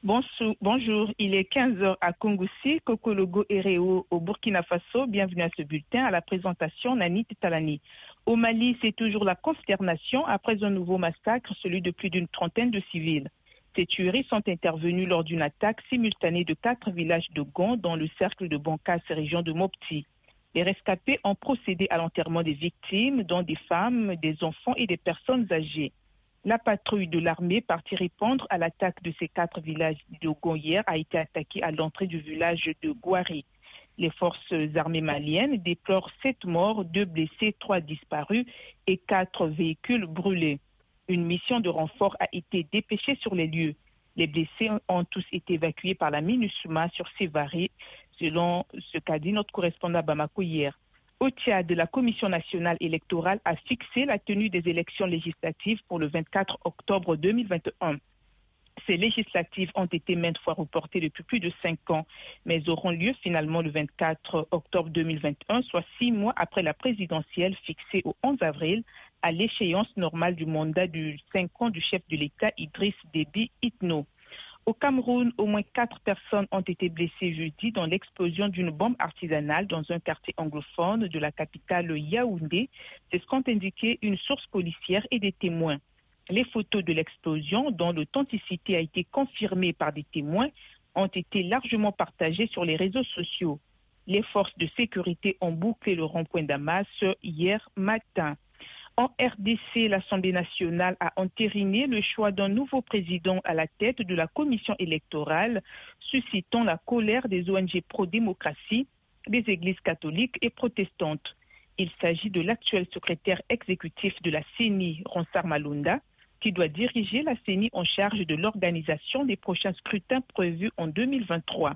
Bonjour, il est 15 heures à Kongoussi, Kokologo et Réo au Burkina Faso. Bienvenue à ce bulletin. À la présentation, Nani Talani. Au Mali, c'est toujours la consternation après un nouveau massacre, celui de plus d'une trentaine de civils. Ces tueries sont intervenues lors d'une attaque simultanée de 4 villages de Gon dans le cercle de Bankas, région de Mopti. Les rescapés ont procédé à l'enterrement des victimes, dont des femmes, des enfants et des personnes âgées. La patrouille de l'armée partie répondre à l'attaque de ces 4 villages de Gon hier a été attaquée à l'entrée du village de Gouari. Les forces armées maliennes déplorent 7 morts, 2 blessés, 3 disparus et 4 véhicules brûlés. Une mission de renfort a été dépêchée sur les lieux. Les blessés ont tous été évacués par la MINUSMA sur Sévaré, selon ce qu'a dit notre correspondant à Bamako hier. Au Tchad, la Commission nationale électorale a fixé la tenue des élections législatives pour le 24 octobre 2021. Ces législatives ont été maintes fois reportées depuis plus de 5 ans, mais auront lieu finalement le 24 octobre 2021, soit 6 mois après la présidentielle fixée au 11 avril, à l'échéance normale du mandat de 5 ans du chef de l'État Idriss Déby Itno. Au Cameroun, au moins 4 personnes ont été blessées jeudi dans l'explosion d'une bombe artisanale dans un quartier anglophone de la capitale Yaoundé. C'est ce qu'ont indiqué une source policière et des témoins. Les photos de l'explosion, dont l'authenticité a été confirmée par des témoins, ont été largement partagées sur les réseaux sociaux. Les forces de sécurité ont bouclé le rond-point d'Amas hier matin. En RDC, l'Assemblée nationale a entériné le choix d'un nouveau président à la tête de la commission électorale, suscitant la colère des ONG pro-démocratie, des églises catholiques et protestantes. Il s'agit de l'actuel secrétaire exécutif de la CENI, Ronsard Malunda, qui doit diriger la CENI en charge de l'organisation des prochains scrutins prévus en 2023.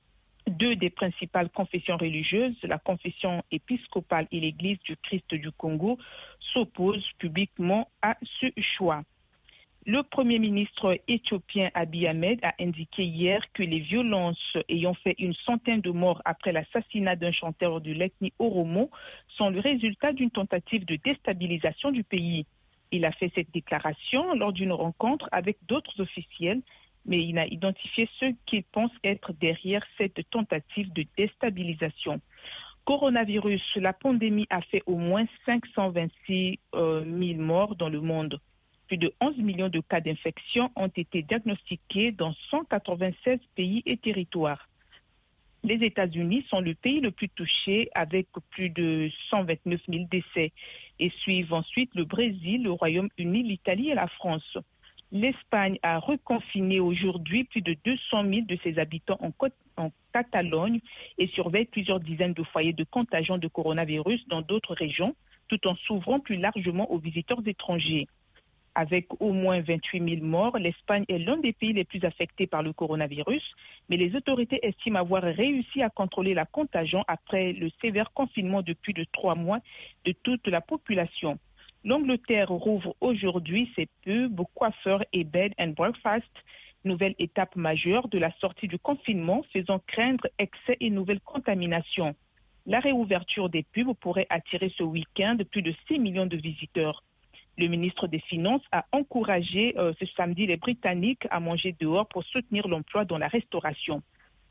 2 des principales confessions religieuses, la confession épiscopale et l'Église du Christ du Congo, s'opposent publiquement à ce choix. Le Premier ministre éthiopien Abiy Ahmed a indiqué hier que les violences ayant fait une centaine de morts après l'assassinat d'un chanteur de l'ethnie Oromo sont le résultat d'une tentative de déstabilisation du pays. Il a fait cette déclaration lors d'une rencontre avec d'autres officiels, mais il a identifié ceux qu'il pense être derrière cette tentative de déstabilisation. Coronavirus, la pandémie a fait au moins 526 000 morts dans le monde. Plus de 11 millions de cas d'infection ont été diagnostiqués dans 196 pays et territoires. Les États-Unis sont le pays le plus touché avec plus de 129 000 décès et suivent ensuite le Brésil, le Royaume-Uni, l'Italie et la France. L'Espagne a reconfiné aujourd'hui plus de 200 000 de ses habitants en Catalogne et surveille plusieurs dizaines de foyers de contagion de coronavirus dans d'autres régions, tout en s'ouvrant plus largement aux visiteurs étrangers. Avec au moins 28 000 morts, l'Espagne est l'un des pays les plus affectés par le coronavirus, mais les autorités estiment avoir réussi à contrôler la contagion après le sévère confinement de plus de 3 mois de toute la population. L'Angleterre rouvre aujourd'hui ses pubs, coiffeurs et bed and breakfast, nouvelle étape majeure de la sortie du confinement faisant craindre excès et nouvelles contaminations. La réouverture des pubs pourrait attirer ce week-end plus de 6 millions de visiteurs. Le ministre des Finances a encouragé ce samedi les Britanniques à manger dehors pour soutenir l'emploi dans la restauration.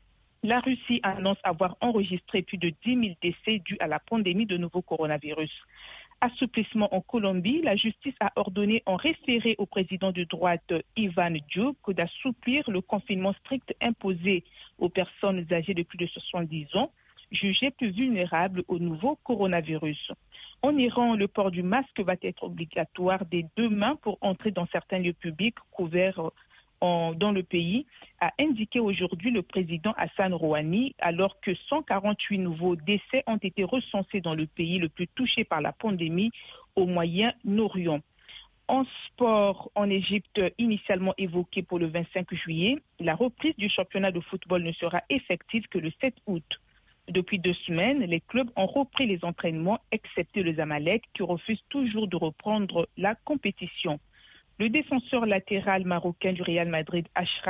La Russie annonce avoir enregistré plus de 10 000 décès dus à la pandémie de nouveau coronavirus. Assouplissement en Colombie, la justice a ordonné en référé au président de droite Ivan Duque d'assouplir le confinement strict imposé aux personnes âgées de plus de 70 ans, jugées plus vulnérables au nouveau coronavirus. En Iran, le port du masque va être obligatoire dès demain pour entrer dans certains lieux publics couverts dans le pays, a indiqué aujourd'hui le président Hassan Rouhani, alors que 148 nouveaux décès ont été recensés dans le pays le plus touché par la pandémie au Moyen-Orient. En sport, en Égypte, initialement évoqué pour le 25 juillet, la reprise du championnat de football ne sera effective que le 7 août. Depuis 2 semaines, les clubs ont repris les entraînements, excepté le Zamalek, qui refuse toujours de reprendre la compétition. Le défenseur latéral marocain du Real Madrid, Achraf